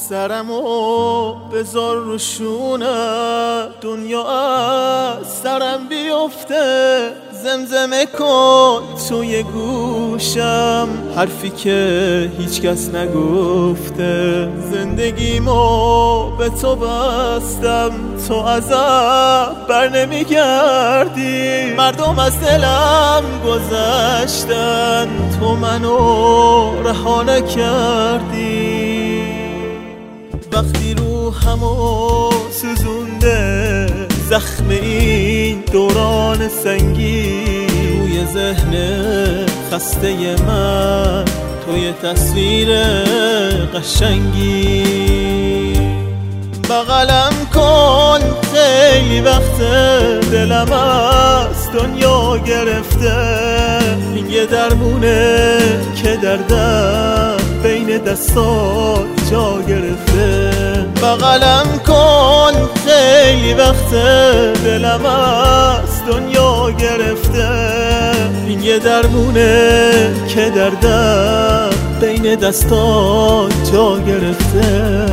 سرمو بذار رو شونه، دنیا از سرم بیفته، زمزمه کن توی گوشم حرفی که هیچ کس نگفته. زندگیمو به تو بستم، تو ازم بر نمیگردی. مردم از دلم گذشتن، تو منو رها نکردی. وقتی روحمو سوزونده زخم این دوران سنگی، روی ذهن خسته من توی تصویر قشنگی. بغلم کن خیلی وقت دلم از دنیا گرفته، این یه درمونه که دردم بین دستات جا گرفته. بغلم کن خیلی وقت دلم از دنیا گرفته، این یه درمونه که دردم بین دستات جا گرفته.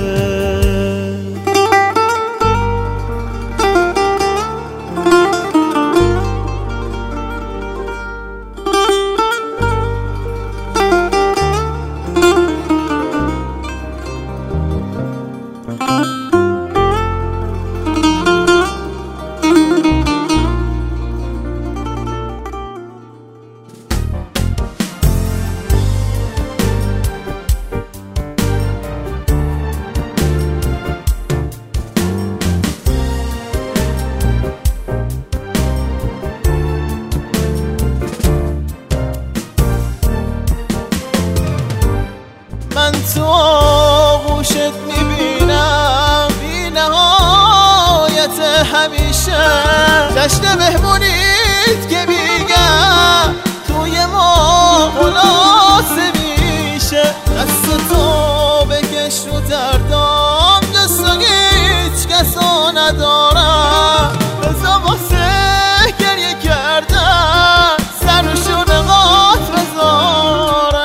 من تو آغوشت میبینم بی نهایت همیشه، جشن مهمونیت که میگم توی ما خلاصه میشه. دست تو بکش رو دردام، جست هیچ کسا ندارم، بزا واسه گریه کردن سر رو شنقات بذارم.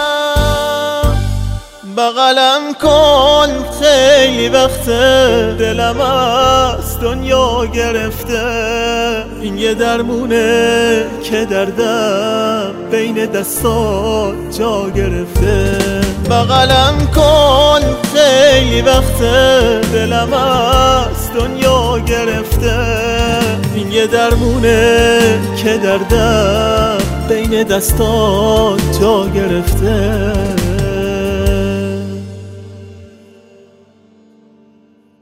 بغلم کن خیلی وقت دلم از دنیا گرفته، این یه درمونه که دردم بین دستات جا گرفته. بغلم کن خیلی وقت دلم از دنیا گرفته، این یه درمونه که دردم بین دستات جا گرفته.